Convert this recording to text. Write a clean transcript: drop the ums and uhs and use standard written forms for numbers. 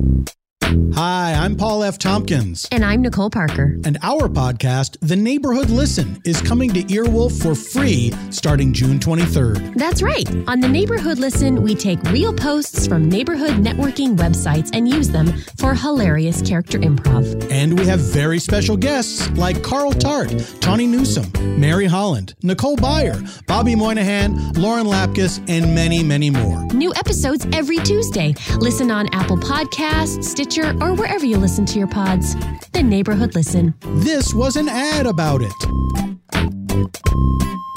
Hi, I'm Paul F. Tompkins. And I'm Nicole Parker. And our podcast, The Neighborhood Listen, is coming to Earwolf for free starting June 23rd. That's right. On The Neighborhood Listen, we take real posts from neighborhood networking websites and use them for hilarious character improv. And we have very special guests like Carl Tart, Tawny Newsome, Mary Holland, Nicole Byer, Bobby Moynihan, Lauren Lapkus, and many, many more. New episodes every Tuesday. Listen on Apple Podcasts, Stitcher, or wherever you listen to your pods. The Neighborhood Listen. This was an ad about it.